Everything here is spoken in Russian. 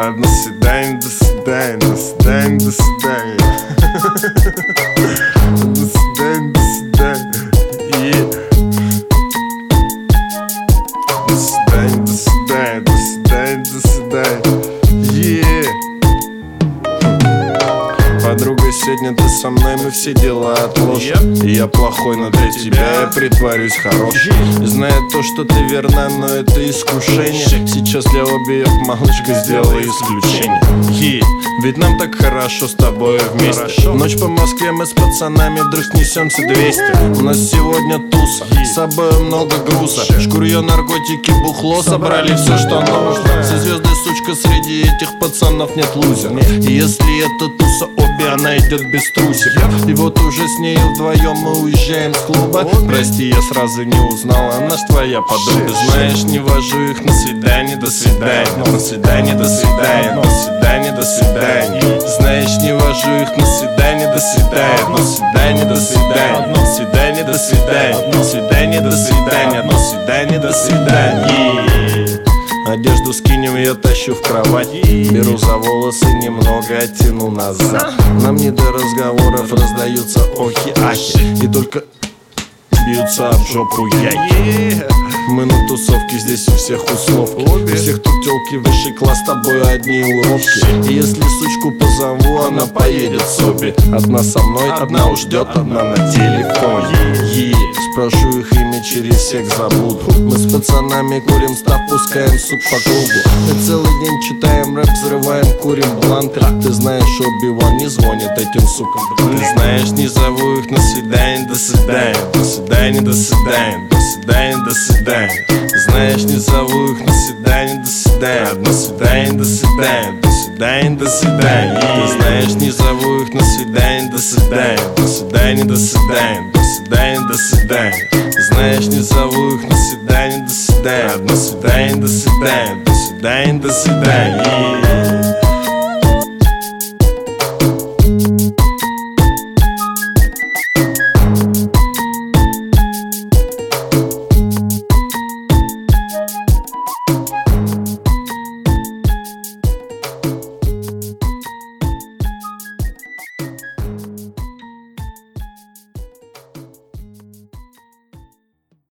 До свидания, до свидания, до свидания, до свидания. До свидания, до свидания. До свидания, до свидания, до свидания, до свидания. Подруга, сегодня ты со мной, мы все дела отложим. И я плохой, но для тебя я притворюсь хорошим. Зная то, что ты верна, но это искушение. Сейчас для обеих, малышка, сделай исключение. Ведь нам так хорошо с тобой вместе. Ночь по Москве, мы с пацанами вдруг снесемся 200. У нас сегодня туса, с собой много груза. Шкурье, наркотики, бухло, собрали все, что нужно. Все звезды, сучка, среди этих пацанов нет лузера. И если это туса обе, она идет без трусиков. И вот уже с нею вдвоем мы уезжаем с клуба. Прости, я сразу не узнал, она ж твоя подруга. Знаешь, не вожу их на свидание, до свидания. На свидание, до свидания, на свидание, до свидания. Знаешь, не вожу их на свидание, до свидания. На свидание, до свидания, на свидание, до свидания. На свидание, до свидания, на свидание, до свидания. Одежду скинем, я тащу в кровать. Беру за волосы, немного оттяну назад. Нам не до разговоров, раздаются охи-ахи. И только бьются об жопу яйки. Мы на тусовке, здесь у всех условки. У всех тут тёлки, высший класс, с тобой одни уроки. И если сучку позову, она поедет с обе. Одна со мной, одна уж ждет, одна на телефоне. Спрошу их имя, через секс забуду. Мы с пацанами курим, став, пускаем суп по кругу. Мы целый день читаем рэп, взрываем, курим бланты. Ты знаешь, Оби-Ван не звонит этим сукам. Ты знаешь, не зову их на свидание, до свидания. До свидания, до свидания, до свидания, до свидания. Знаешь, не зову их на свидание, до свидания. До свидания, до свидания, до свидания, до свидания. Ты знаешь, не зову их на свидание, до свидания. До свидания, до свидания, до свидания, до свидания. Знаешь, не зову их на свидание, до свидания. До свидания, до свидания, до свидания, до свидания.